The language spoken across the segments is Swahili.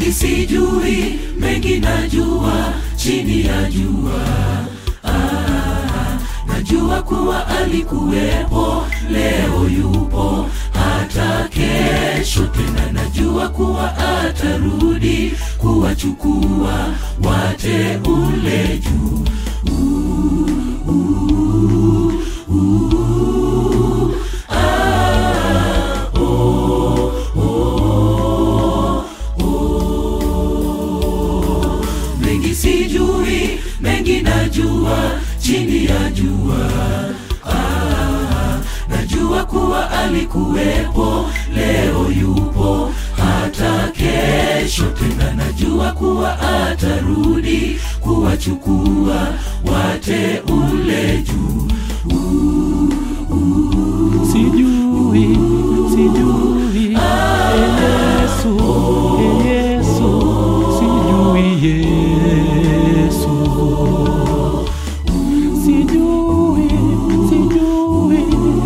sijui, mengi najua chini ya jua. Najua kuwa alikuwepo, leo yupo, hata kesho tena. Najua kuwa atarudi kuwachukua wateule juu. Mengi sijui, mengi najua chini ya jua. Najua kuwa alikuwepo, leo yupo, hata kesho tena. Najua kuwa atarudi kuwachukua wateule juu. Sijui, sijui Yesu, Yesu, sijui Yesu. Sijui, sijui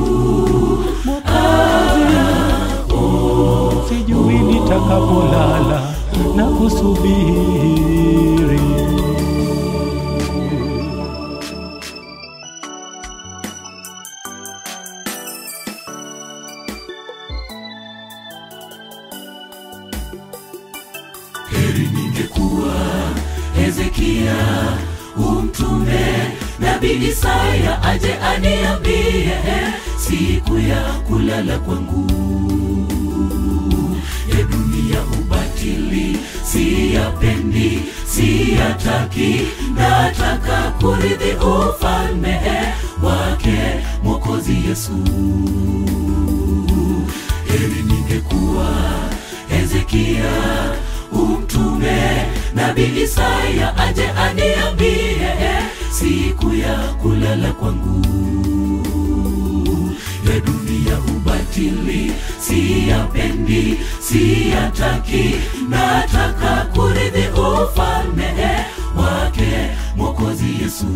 Mwokozi. Sijui nitakapolala na kusubiri. Heri ningekuwa Hezekia, umtume nabii Isaya aje aniambie siku ya kulala kwangu. Ya dunia ubatili siyapendi, siyataki, nataka kurithi ufalme wake Mwokozi Yesu. Heri ningekuwa Hezekia, umtume nabii Isaya aje aniambie siku ya kulala kwangu. Ya dunia ubatili siyapendi, siyataki, nataka kurithi ufalme wake Mwokozi Yesu.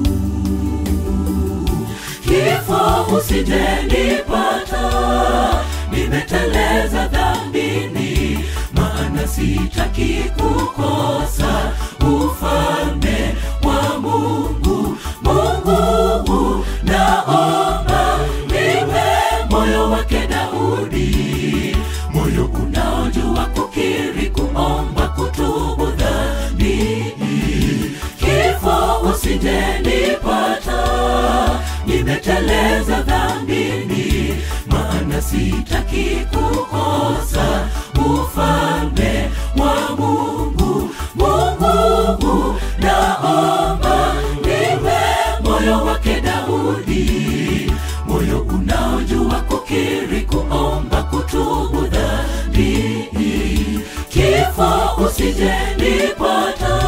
Kifo usijenipata, nimeteleza dhambini, maana sitaki kukosa ufalme wa Mungu. Mungu naomba nipe moyo wake Daudi, moyo unaojua kukiri, kuomba, kutubu dhambi. Kifo usijenipata, nimeteleza dhambini, maana sitaki kukosa ufalme wa Mungu. Mungu naomba nipe moyo wake Daudi, moyo unaojua kukiri, kuomba, kutubu dhambi. Kifo usijenipata.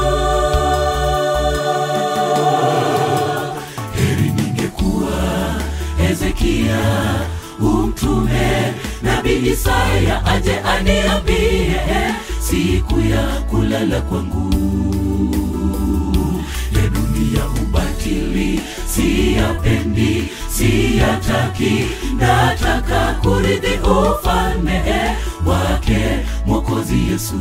Heri ningekuwa Hezekia, umtume nabii Isaya aje aniambie siku ya kulala kwangu. Ya dunia ubatili siyapendi, siyataki, nataka kurithi ufalme wake Mwokozi Yesu.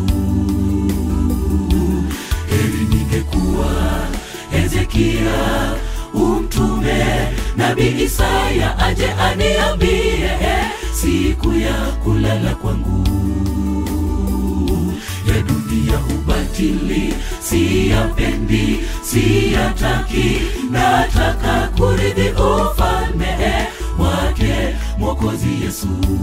Heri ningekuwa Hezekia, umtume nabii Isaya aje aniambie siku ya kulala kwangu. Ya dunia ubatili siyapendi, siyataki, nataka kurithi ufalme wake Mwokozi Yesu.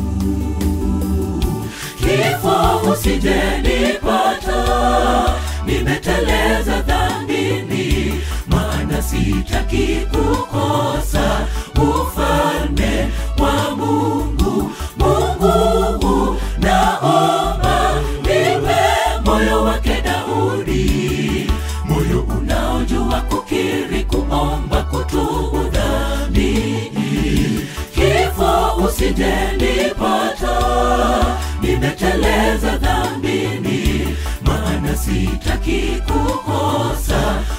Kifo usijenipata, nimeteleza dhambini, maana sitaki kukosa ufalme wa Mungu. Mungu naomba nipe moyo wake Daudi, moyo unaojua kukiri, kuomba, kutubu dhambi. Kifo usijenipata, nimeteleza dhambini, maana sitaki kukosa